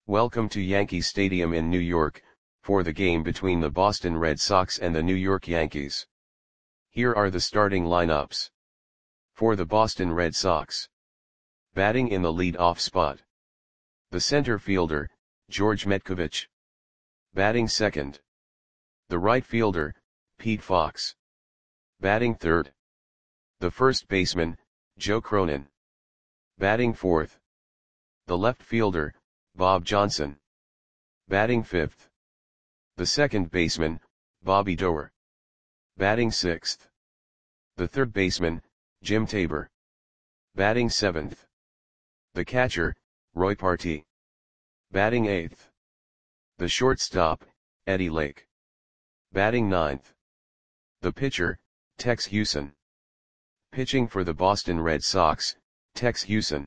Welcome to Yankee Stadium in New York, for the game between the Boston Red Sox and the New York Yankees. Here are the starting lineups. For the Boston Red Sox. Batting in the lead-off spot. The center fielder, George Metcovich. Batting second. The right fielder, Pete Fox. Batting third. The first baseman, Joe Cronin. Batting fourth. The left fielder, Bob Johnson. Batting fifth. The second baseman, Bobby Doerr. Batting sixth. The third baseman, Jim Tabor. Batting seventh. The catcher, Roy Partee. Batting eighth. The shortstop, Eddie Lake. Batting ninth. The pitcher, Tex Hewson. Pitching for the Boston Red Sox, Tex Hewson.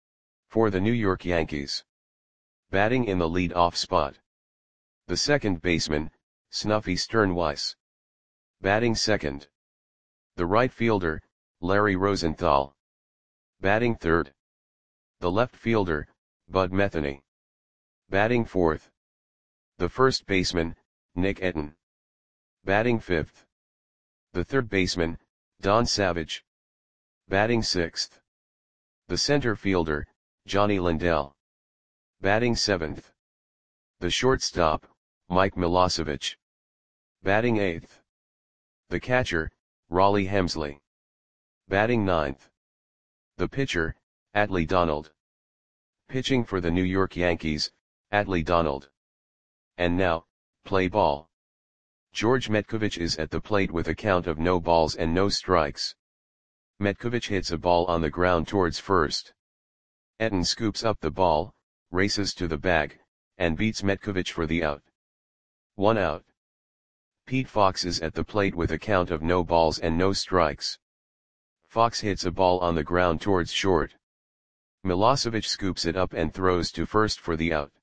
For the New York Yankees. Batting in the lead-off spot. The second baseman, Snuffy Sternweiss. Batting second. The right fielder, Larry Rosenthal. Batting third. The left fielder, Bud Metheny. Batting fourth. The first baseman, Nick Etten. Batting fifth. The third baseman, Don Savage. Batting sixth. The center fielder, Johnny Lindell. Batting seventh. The shortstop, Mike Milosevic. Batting eighth. The catcher, Raleigh Hemsley. Batting ninth. The pitcher, Atlee Donald. Pitching for the New York Yankees, Atlee Donald. And now, play ball. George Metcovich is at the plate with a count of no balls and no strikes. Metcovich hits a ball on the ground towards first. Etten scoops up the ball, races to the bag, and beats Metcovich for the out. 1 out. Pete Fox is at the plate with a count of no balls and no strikes. Fox hits a ball on the ground towards short. Milosevic scoops it up and throws to first for the out.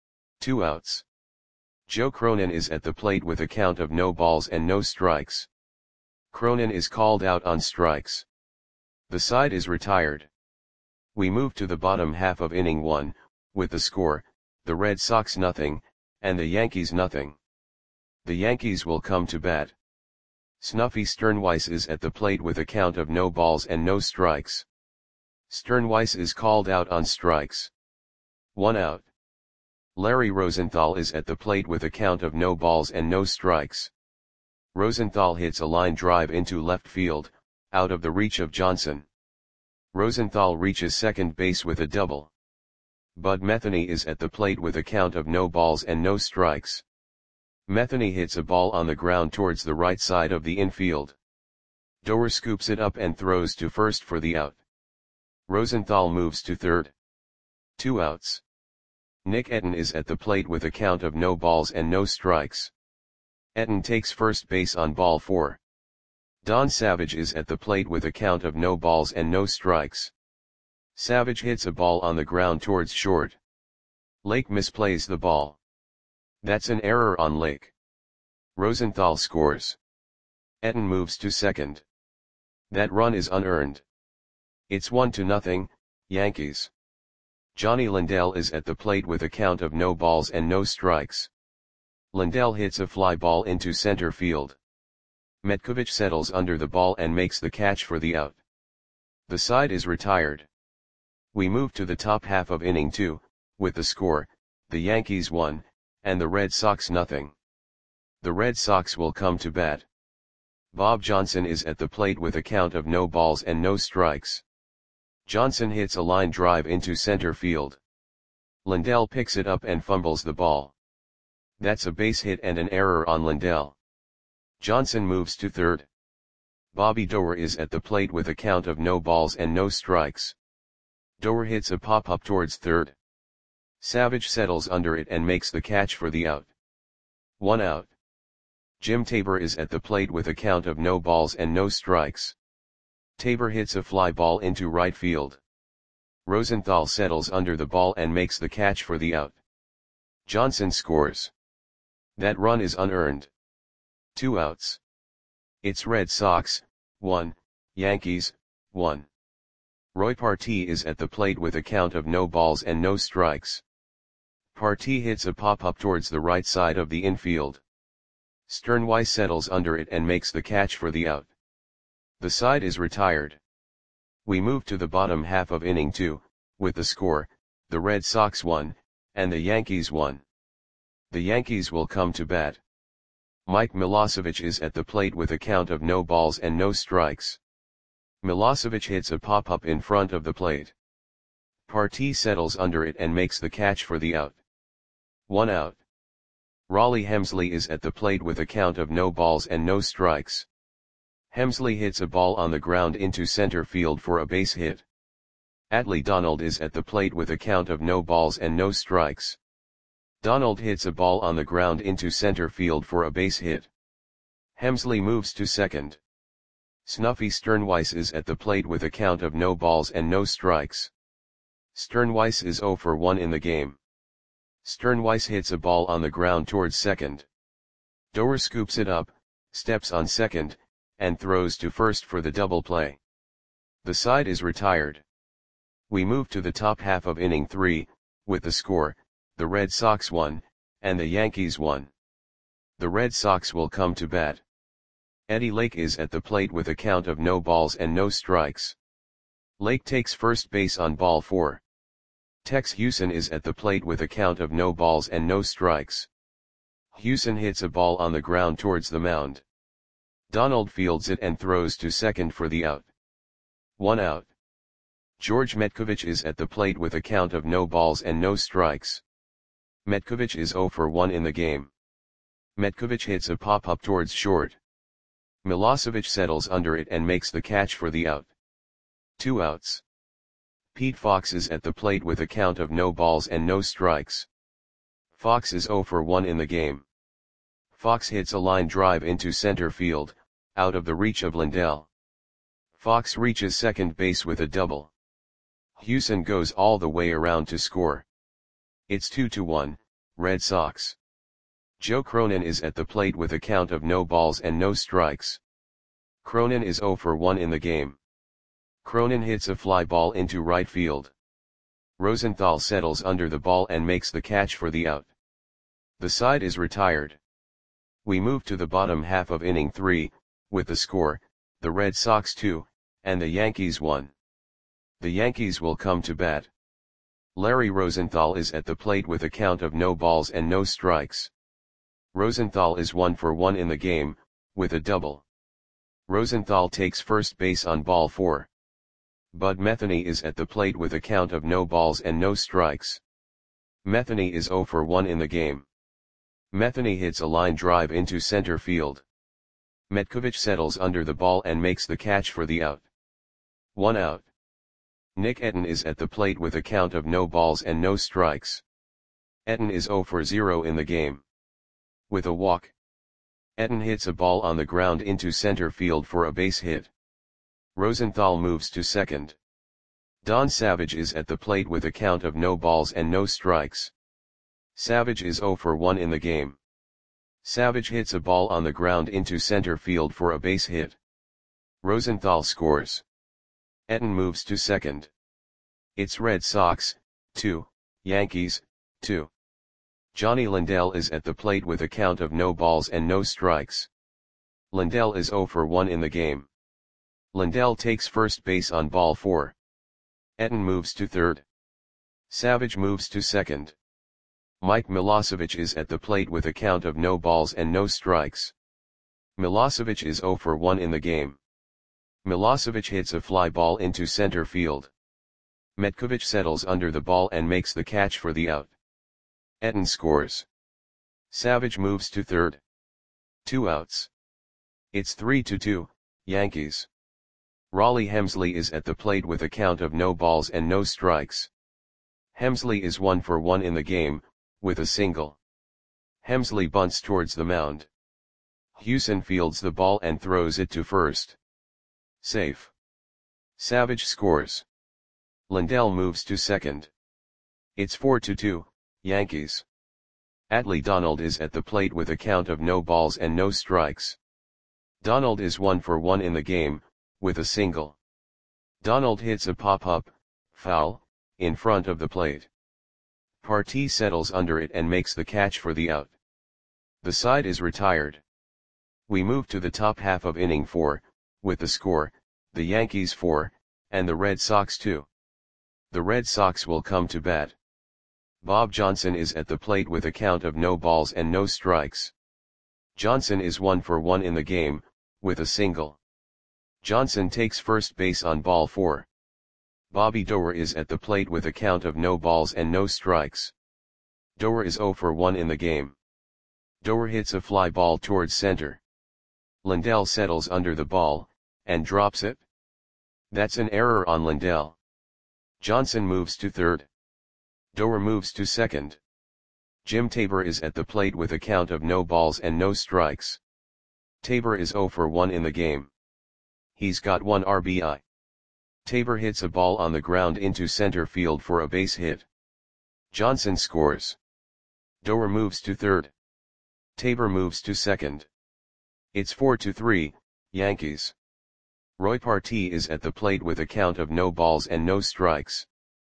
2 outs. Joe Cronin is at the plate with a count of no balls and no strikes. Cronin is called out on strikes. The side is retired. We move to the bottom half of inning 1, with the score, the Red Sox 0, and the Yankees 0. The Yankees will come to bat. Snuffy Sternweiss is at the plate with a count of no balls and no strikes. Sternweiss is called out on strikes. 1 out. Larry Rosenthal is at the plate with a count of no balls and no strikes. Rosenthal hits a line drive into left field, out of the reach of Johnson. Rosenthal reaches second base with a double. Bud Metheny is at the plate with a count of no balls and no strikes. Metheny hits a ball on the ground towards the right side of the infield. Doerr scoops it up and throws to first for the out. Rosenthal moves to third. 2 outs. Nick Etten is at the plate with a count of no balls and no strikes. Etten takes first base on ball 4. Don Savage is at the plate with a count of no balls and no strikes. Savage hits a ball on the ground towards short. Lake misplays the ball. That's an error on Lake. Rosenthal scores. Etten moves to second. That run is unearned. It's 1-0, Yankees. Johnny Lindell is at the plate with a count of no balls and no strikes. Lindell hits a fly ball into center field. Metcovich settles under the ball and makes the catch for the out. The side is retired. We move to the top half of inning 2, with the score, the Yankees 1, and the Red Sox 0. The Red Sox will come to bat. Bob Johnson is at the plate with a count of no balls and no strikes. Johnson hits a line drive into center field. Lindell picks it up and fumbles the ball. That's a base hit and an error on Lindell. Johnson moves to third. Bobby Doerr is at the plate with a count of no balls and no strikes. Doerr hits a pop-up towards third. Savage settles under it and makes the catch for the out. 1 out. Jim Tabor is at the plate with a count of no balls and no strikes. Tabor hits a fly ball into right field. Rosenthal settles under the ball and makes the catch for the out. Johnson scores. That run is unearned. 2 outs. It's Red Sox, 1, Yankees, 1. Roy Partee is at the plate with a count of no balls and no strikes. Partee hits a pop-up towards the right side of the infield. Sternweiss settles under it and makes the catch for the out. The side is retired. We move to the bottom half of inning 2, with the score, the Red Sox 1, and the Yankees 1. The Yankees will come to bat. Mike Milosevic is at the plate with a count of no balls and no strikes. Milosevic hits a pop-up in front of the plate. Partee settles under it and makes the catch for the out. 1 out. Rollie Hemsley is at the plate with a count of no balls and no strikes. Hemsley hits a ball on the ground into center field for a base hit. Atlee Donald is at the plate with a count of no balls and no strikes. Donald hits a ball on the ground into center field for a base hit. Hemsley moves to second. Snuffy Sternweiss is at the plate with a count of no balls and no strikes. Sternweiss is 0 for 1 in the game. Sternweiss hits a ball on the ground towards second. Doer scoops it up, steps on second, and throws to first for the double play. The side is retired. We move to the top half of inning 3, with the score, the Red Sox 1, and the Yankees 1. The Red Sox will come to bat. Eddie Lake is at the plate with a count of no balls and no strikes. Lake takes first base on ball 4. Tex Houston is at the plate with a count of no balls and no strikes. Houston hits a ball on the ground towards the mound. Donald fields it and throws to second for the out. 1 out. George Metkovich is at the plate with a count of no balls and no strikes. Metkovich is 0 for 1 in the game. Metkovich hits a pop-up towards short. Milosevic settles under it and makes the catch for the out. 2 outs. Pete Fox is at the plate with a count of no balls and no strikes. Fox is 0 for 1 in the game. Fox hits a line drive into center field, out of the reach of Lindell. Fox reaches second base with a double. Houston goes all the way around to score. It's 2-1, Red Sox. Joe Cronin is at the plate with a count of no balls and no strikes. Cronin is 0 for 1 in the game. Cronin hits a fly ball into right field. Rosenthal settles under the ball and makes the catch for the out. The side is retired. We move to the bottom half of inning 3, with the score, the Red Sox 2, and the Yankees 1. The Yankees will come to bat. Larry Rosenthal is at the plate with a count of no balls and no strikes. Rosenthal is 1 for 1 in the game, with a double. Rosenthal takes first base on ball 4. Bud Metheny is at the plate with a count of no balls and no strikes. Metheny is 0 for 1 in the game. Metheny hits a line drive into center field. Metkovich settles under the ball and makes the catch for the out. 1 out. Nick Etten is at the plate with a count of no balls and no strikes. Etten is 0 for 0 in the game. With a walk. Etten hits a ball on the ground into center field for a base hit. Rosenthal moves to second. Don Savage is at the plate with a count of no balls and no strikes. Savage is 0 for 1 in the game. Savage hits a ball on the ground into center field for a base hit. Rosenthal scores. Etten moves to second. It's Red Sox, 2, Yankees, 2. Johnny Lindell is at the plate with a count of no balls and no strikes. Lindell is 0 for 1 in the game. Lindell takes first base on ball 4. Etten moves to third. Savage moves to second. Mike Milosevic is at the plate with a count of no balls and no strikes. Milosevic is 0 for 1 in the game. Milosevic hits a fly ball into center field. Metkovich settles under the ball and makes the catch for the out. Etten scores. Savage moves to third. 2 outs. It's 3-2, Yankees. Rollie Hemsley is at the plate with a count of no balls and no strikes. Hemsley is 1 for 1 in the game, with a single. Hemsley bunts towards the mound. Houston fields the ball and throws it to first. Safe. Savage scores. Lindell moves to second. It's 4-2, Yankees. Atlee Donald is at the plate with a count of no balls and no strikes. Donald is 1 for 1 in the game, with a single. Donald hits a pop-up, foul, in front of the plate. Partee settles under it and makes the catch for the out. The side is retired. We move to the top half of inning 4, with the score, the Yankees 4, and the Red Sox 2. The Red Sox will come to bat. Bob Johnson is at the plate with a count of no balls and no strikes. Johnson is 1 for 1 in the game, with a single. Johnson takes first base on ball 4. Bobby Doerr is at the plate with a count of no balls and no strikes. Doerr is 0 for 1 in the game. Doerr hits a fly ball towards center. Lindell settles under the ball, and drops it. That's an error on Lindell. Johnson moves to third. Doerr moves to second. Jim Tabor is at the plate with a count of no balls and no strikes. Tabor is 0 for 1 in the game. He's got 1 RBI. Tabor hits a ball on the ground into center field for a base hit. Johnson scores. Doerr moves to third. Tabor moves to second. It's 4-3, Yankees. Roy Partee is at the plate with a count of no balls and no strikes.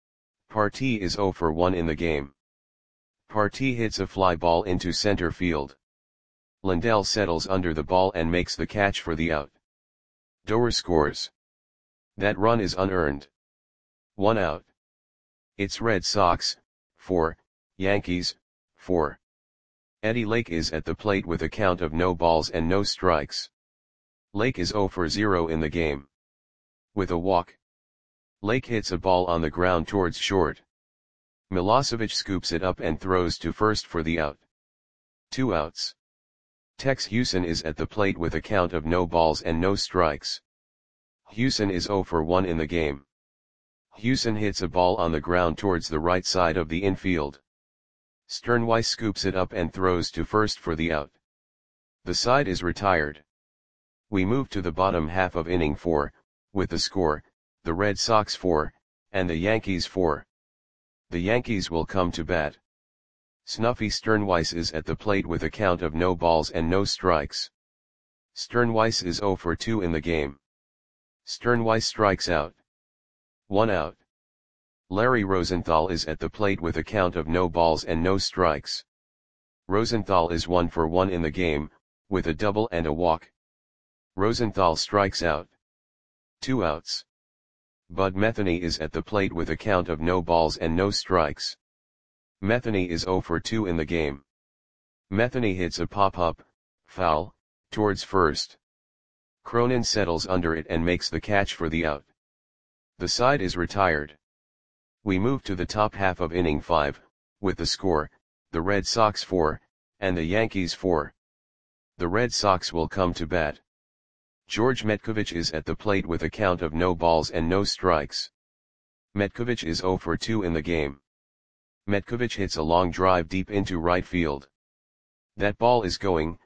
Partee is 0 for 1 in the game. Partee hits a fly ball into center field. Lindell settles under the ball and makes the catch for the out. Doerr scores. That run is unearned. 1 out. It's Red Sox, 4, Yankees, 4. Eddie Lake is at the plate with a count of no balls and no strikes. Lake is 0 for 0 in the game. With a walk. Lake hits a ball on the ground towards short. Milosevic scoops it up and throws to first for the out. 2 outs. Tex Houston is at the plate with a count of no balls and no strikes. Houston is 0 for 1 in the game. Houston hits a ball on the ground towards the right side of the infield. Sternweiss scoops it up and throws to first for the out. The side is retired. We move to the bottom half of inning 4, with the score, the Red Sox 4, and the Yankees 4. The Yankees will come to bat. Snuffy Sternweiss is at the plate with a count of no balls and no strikes. Sternweiss is 0 for 2 in the game. Sternweiss strikes out. 1 out. Larry Rosenthal is at the plate with a count of no balls and no strikes. Rosenthal is 1 for 1 in the game, with a double and a walk. Rosenthal strikes out. 2 outs. Bud Metheny is at the plate with a count of no balls and no strikes. Metheny is 0 for 2 in the game. Metheny hits a pop-up, foul, towards first. Cronin settles under it and makes the catch for the out. The side is retired. We move to the top half of inning 5, with the score, the Red Sox 4, and the Yankees 4. The Red Sox will come to bat. George Metcovich is at the plate with a count of no balls and no strikes. Metcovich is 0 for 2 in the game. Metcovich hits a long drive deep into right field. That ball is gone.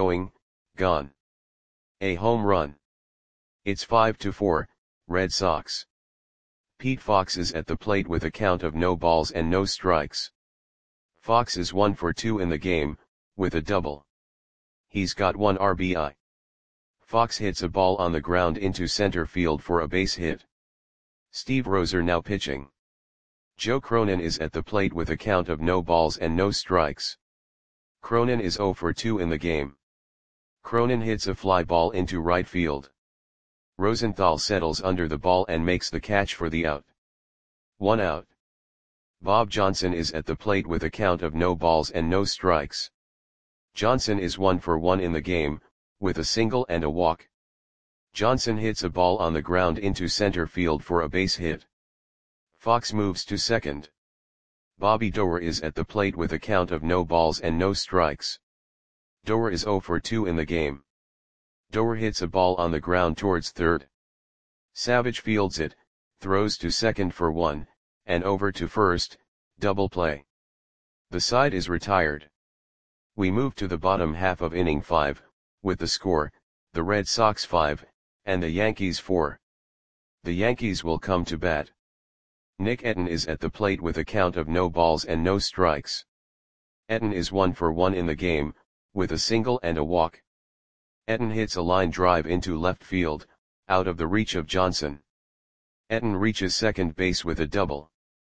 A home run. It's 5-4, Red Sox. Pete Fox is at the plate with a count of no balls and no strikes. Fox is 1 for 2 in the game, with a double. He's got 1 RBI. Fox hits a ball on the ground into center field for a base hit. Steve Roser now pitching. Joe Cronin is at the plate with a count of no balls and no strikes. Cronin is 0 for 2 in the game. Cronin hits a fly ball into right field. Rosenthal settles under the ball and makes the catch for the out. 1 out. Bob Johnson is at the plate with a count of no balls and no strikes. Johnson is 1 for 1 in the game, with a single and a walk. Johnson hits a ball on the ground into center field for a base hit. Fox moves to second. Bobby Doerr is at the plate with a count of no balls and no strikes. Doerr is 0 for 2 in the game. Doerr hits a ball on the ground towards third. Savage fields it, throws to second for 1, and over to first, double play. The side is retired. We move to the bottom half of inning 5, with the score, the Red Sox 5, and the Yankees 4. The Yankees will come to bat. Nick Etten is at the plate with a count of no balls and no strikes. Etten is 1 for 1 in the game, with a single and a walk. Etten hits a line drive into left field, out of the reach of Johnson. Etten reaches second base with a double.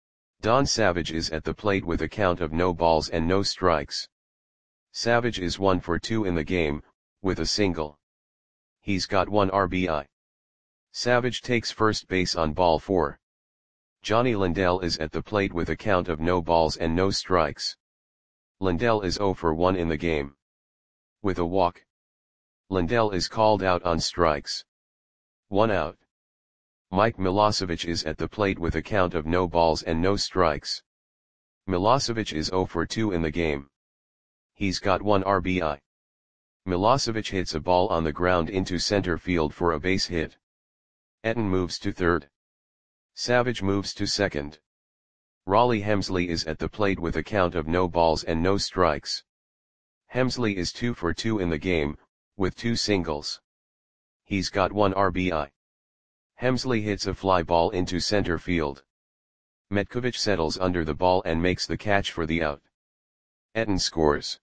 Don Savage is at the plate with a count of no balls and no strikes. Savage is 1 for 2 in the game, with a single. He's got 1 RBI. Savage takes first base on ball 4. Johnny Lindell is at the plate with a count of no balls and no strikes. Lindell is 0 for 1 in the game. With a walk. Lindell is called out on strikes. 1 out. Mike Milosevic is at the plate with a count of no balls and no strikes. Milosevic is 0 for 2 in the game. He's got 1 RBI. Milosevic hits a ball on the ground into center field for a base hit. Etten moves to third. Savage moves to second. Raleigh Hemsley is at the plate with a count of no balls and no strikes. Hemsley is 2 for 2 in the game, with 2 singles. He's got 1 RBI. Hemsley hits a fly ball into center field. Metkovic settles under the ball and makes the catch for the out. Etten scores.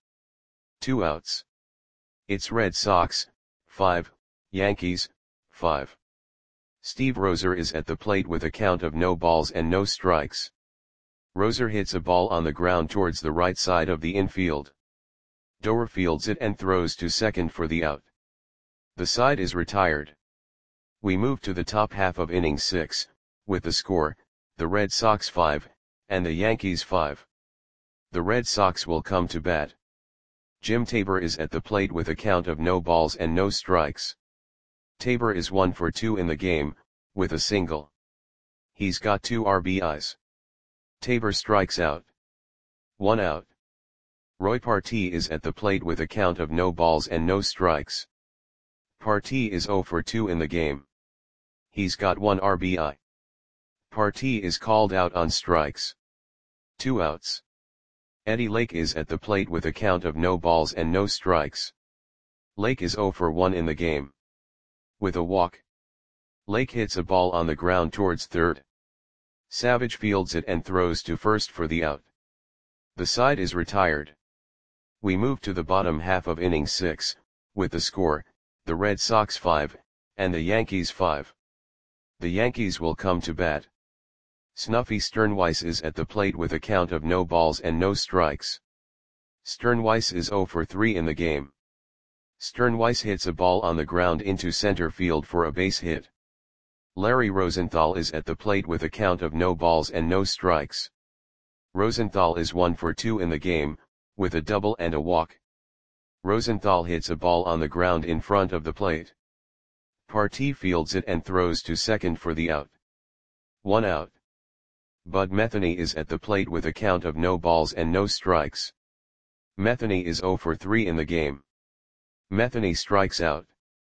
2 outs. It's Red Sox, 5, Yankees, 5. Steve Roser is at the plate with a count of no balls and no strikes. Roser hits a ball on the ground towards the right side of the infield. Doer fields it and throws to second for the out. The side is retired. We move to the top half of inning 6, with the score, the Red Sox 5, and the Yankees 5. The Red Sox will come to bat. Jim Tabor is at the plate with a count of no balls and no strikes. Tabor is 1 for 2 in the game, with a single. He's got 2 RBIs. Tabor strikes out. 1 out. Roy Partee is at the plate with a count of no balls and no strikes. Partee is 0 for 2 in the game. He's got 1 RBI. Partee is called out on strikes. 2 outs. Eddie Lake is at the plate with a count of no balls and no strikes. Lake is 0 for 1 in the game. With a walk. Lake hits a ball on the ground towards third. Savage fields it and throws to first for the out. The side is retired. We move to the bottom half of inning 6, with the score, the Red Sox 5, and the Yankees 5. The Yankees will come to bat. Snuffy Sternweiss is at the plate with a count of no balls and no strikes. Sternweiss is 0 for 3 in the game. Sternweiss hits a ball on the ground into center field for a base hit. Larry Rosenthal is at the plate with a count of no balls and no strikes. Rosenthal is 1 for 2 in the game, with a double and a walk. Rosenthal hits a ball on the ground in front of the plate. Partee fields it and throws to second for the out. 1 out. Bud Metheny is at the plate with a count of no balls and no strikes. Metheny is 0 for 3 in the game. Metheny strikes out.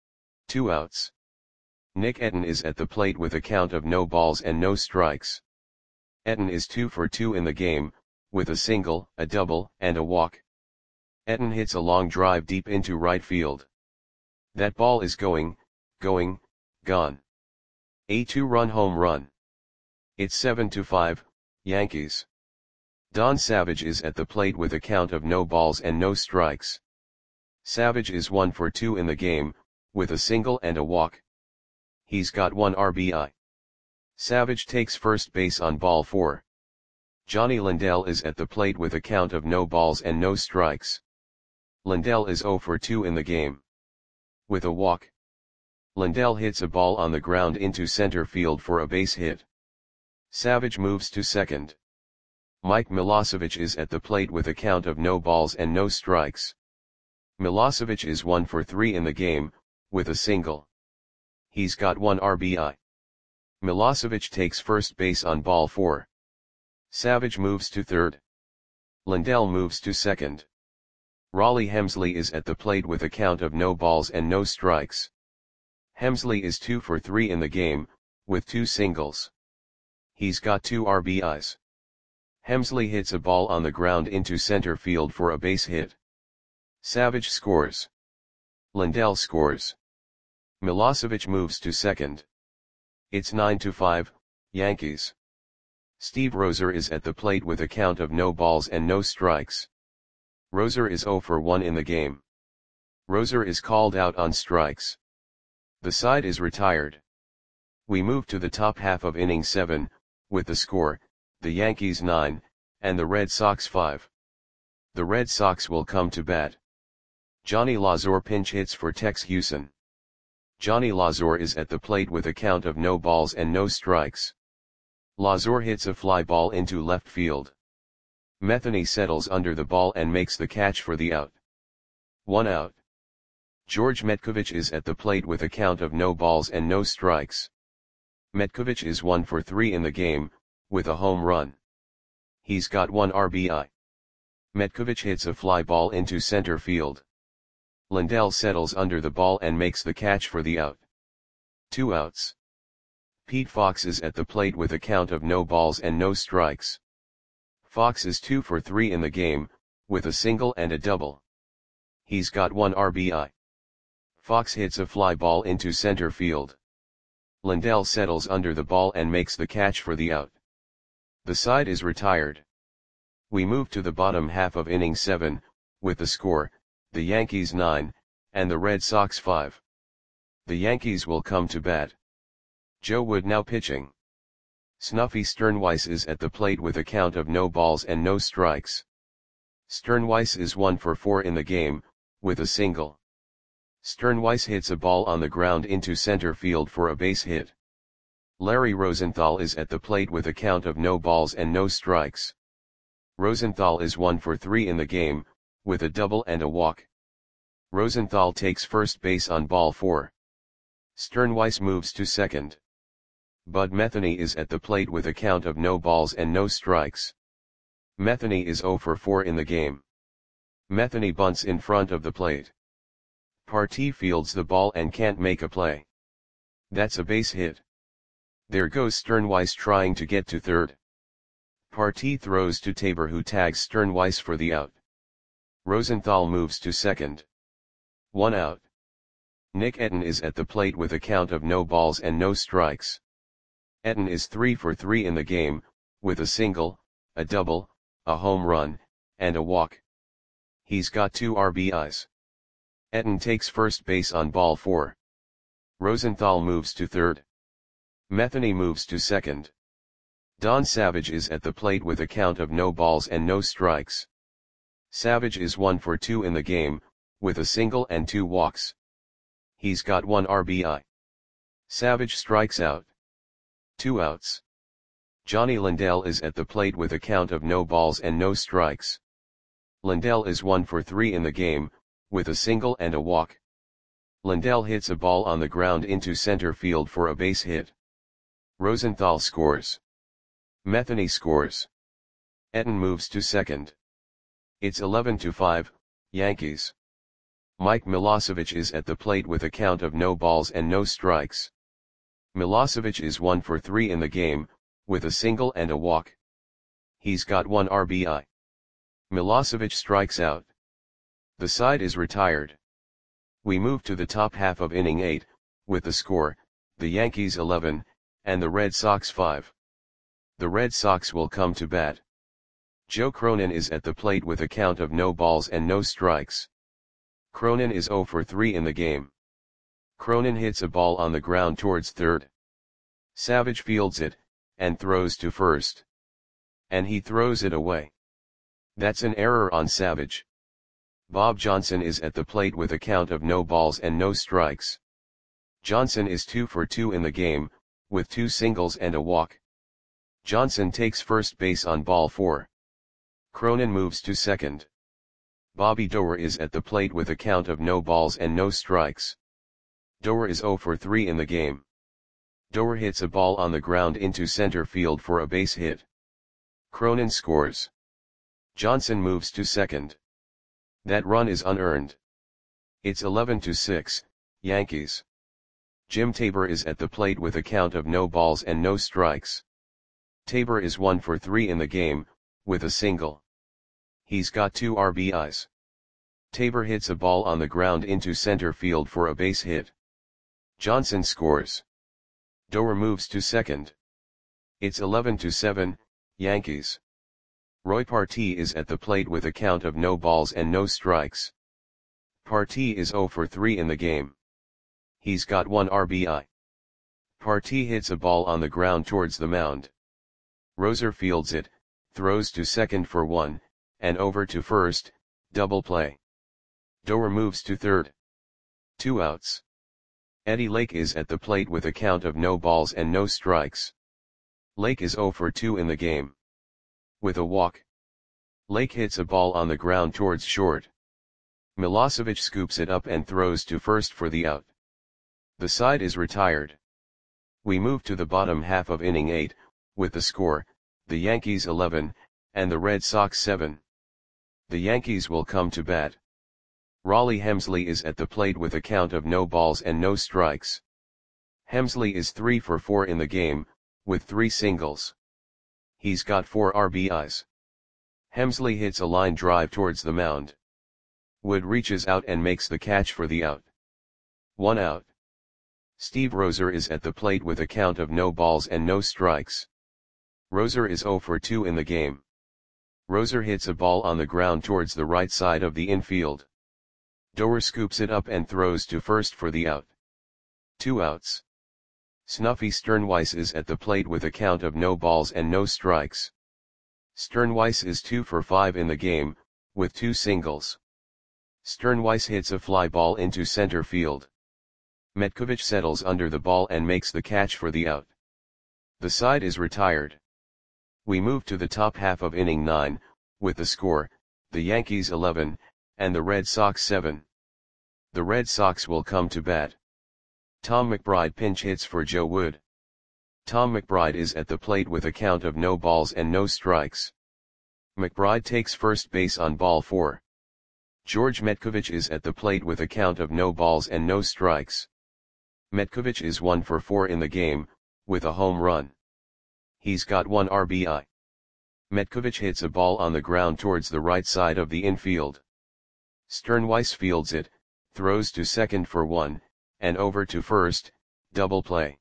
2 outs. Nick Etten is at the plate with a count of no balls and no strikes. Etten is 2 for 2 in the game, with a single, a double, and a walk. Etten hits a long drive deep into right field. That ball is going, gone. A 2-run home run. It's 7-5, Yankees. Don Savage is at the plate with a count of no balls and no strikes. Savage is 1 for 2 in the game, with a single and a walk. He's got 1 RBI. Savage takes first base on ball 4. Johnny Lindell is at the plate with a count of no balls and no strikes. Lindell is 0 for 2 in the game. With a walk. Lindell hits a ball on the ground into center field for a base hit. Savage moves to second. Mike Milosevic is at the plate with a count of no balls and no strikes. Milosevic is 1 for 3 in the game, with a single. He's got 1 RBI. Milosevic takes first base on ball 4. Savage moves to third. Lindell moves to second. Raleigh Hemsley is at the plate with a count of no balls and no strikes. Hemsley is 2 for 3 in the game, with 2 singles. He's got 2 RBIs. Hemsley hits a ball on the ground into center field for a base hit. Savage scores. Lindell scores. Milosevic moves to second. It's 9-5, Yankees. Steve Roser is at the plate with a count of no balls and no strikes. Roser is 0 for 1 in the game. Roser is called out on strikes. The side is retired. We move to the top half of inning 7, with the score, the Yankees 9, and the Red Sox 5. The Red Sox will come to bat. Johnny Lazor pinch hits for Tex Hewson. Johnny Lazor is at the plate with a count of no balls and no strikes. Lazor hits a fly ball into left field. Metheny settles under the ball and makes the catch for the out. 1 out. George Metkovich is at the plate with a count of no balls and no strikes. Metkovich is 1 for 3 in the game, with a home run. He's got 1 RBI. Metkovich hits a fly ball into center field. Lindell settles under the ball and makes the catch for the out. 2 outs. Pete Fox is at the plate with a count of no balls and no strikes. Fox is 2 for 3 in the game, with a single and a double. He's got 1 RBI. Fox hits a fly ball into center field. Lindell settles under the ball and makes the catch for the out. The side is retired. We move to the bottom half of inning 7, with the score, the Yankees 9, and the Red Sox 5. The Yankees will come to bat. Joe Wood now pitching. Snuffy Sternweiss is at the plate with a count of no balls and no strikes. Sternweiss is 1 for 4 in the game, with a single. Sternweiss hits a ball on the ground into center field for a base hit. Larry Rosenthal is at the plate with a count of no balls and no strikes. Rosenthal is 1 for 3 in the game, with a double and a walk. Rosenthal takes first base on ball 4. Sternweiss moves to second. Bud Metheny is at the plate with a count of no balls and no strikes. Metheny is 0 for 4 in the game. Metheny bunts in front of the plate. Partee fields the ball and can't make a play. That's a base hit. There goes Sternweiss trying to get to third. Partee throws to Tabor, who tags Sternweiss for the out. Rosenthal moves to second. 1 out. Nick Etten is at the plate with a count of no balls and no strikes. Etten is 3 for 3 in the game, with a single, a double, a home run, and a walk. He's got 2 RBIs. Etten takes first base on ball 4. Rosenthal moves to third. Metheny moves to second. Don Savage is at the plate with a count of no balls and no strikes. Savage is 1 for 2 in the game, with a single and 2 walks. He's got 1 RBI. Savage strikes out. 2 outs. Johnny Lindell is at the plate with a count of no balls and no strikes. Lindell is 1 for 3 in the game, with a single and a walk. Lindell hits a ball on the ground into center field for a base hit. Rosenthal scores. Metheny scores. Etten moves to second. It's 11-5, Yankees. Mike Milosevic is at the plate with a count of no balls and no strikes. Milosevic is 1 for 3 in the game, with a single and a walk. He's got 1 RBI. Milosevic strikes out. The side is retired. We move to the top half of inning 8, with the score, the Yankees 11, and the Red Sox 5. The Red Sox will come to bat. Joe Cronin is at the plate with a count of no balls and no strikes. Cronin is 0 for 3 in the game. Cronin hits a ball on the ground towards third. Savage fields it, and throws to first. And he throws it away. That's an error on Savage. Bob Johnson is at the plate with a count of no balls and no strikes. Johnson is 2 for 2 in the game, with 2 singles and a walk. Johnson takes first base on ball 4. Cronin moves to second. Bobby Doerr is at the plate with a count of no balls and no strikes. Doerr is 0 for 3 in the game. Doerr hits a ball on the ground into center field for a base hit. Cronin scores. Johnson moves to second. That run is unearned. It's 11-6, Yankees. Jim Tabor is at the plate with a count of no balls and no strikes. Tabor is 1 for 3 in the game, with a single. He's got 2 RBIs. Tabor hits a ball on the ground into center field for a base hit. Johnson scores. Doerr moves to second. It's 11-7, Yankees. Roy Partee is at the plate with a count of no balls and no strikes. Partee is 0 for 3 in the game. He's got 1 RBI. Partee hits a ball on the ground towards the mound. Roser fields it, throws to second for 1, and over to first, double play. Doer moves to third. 2 outs. Eddie Lake is at the plate with a count of no balls and no strikes. Lake is 0 for 2 in the game. With a walk, Lake hits a ball on the ground towards short. Milosevic scoops it up and throws to first for the out. The side is retired. We move to the bottom half of inning 8, with the score, the Yankees 11, and the Red Sox 7. The Yankees will come to bat. Raleigh Hemsley is at the plate with a count of no balls and no strikes. Hemsley is 3 for 4 in the game, with 3 singles. He's got 4 RBIs. Hemsley hits a line drive towards the mound. Wood reaches out and makes the catch for the out. 1 out. Steve Roser is at the plate with a count of no balls and no strikes. Roser is 0 for 2 in the game. Roser hits a ball on the ground towards the right side of the infield. Doer scoops it up and throws to first for the out. 2 outs. Snuffy Sternweiss is at the plate with a count of no balls and no strikes. Sternweiss is 2 for 5 in the game, with 2 singles. Sternweiss hits a fly ball into center field. Metkovic settles under the ball and makes the catch for the out. The side is retired. We move to the top half of inning 9, with the score, the Yankees 11, and the Red Sox 7. The Red Sox will come to bat. Tom McBride pinch hits for Joe Wood. Tom McBride is at the plate with a count of no balls and no strikes. McBride takes first base on ball 4. George Metkovic is at the plate with a count of no balls and no strikes. Metkovic is 1 for 4 in the game, with a home run. He's got 1 RBI. Metkovic hits a ball on the ground towards the right side of the infield. Sternweiss fields it, throws to second for 1, and over to first, double play.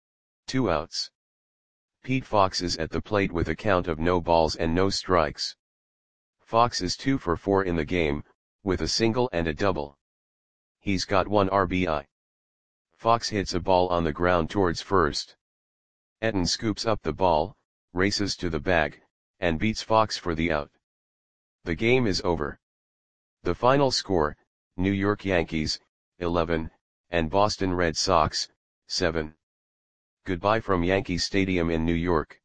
2 outs. Pete Fox is at the plate with a count of no balls and no strikes. Fox is 2 for 4 in the game, with a single and a double. He's got 1 RBI. Fox hits a ball on the ground towards first. Etten scoops up the ball, races to the bag, and beats Fox for the out. The game is over. The final score, New York Yankees, 11, and Boston Red Sox, 7. Goodbye from Yankee Stadium in New York.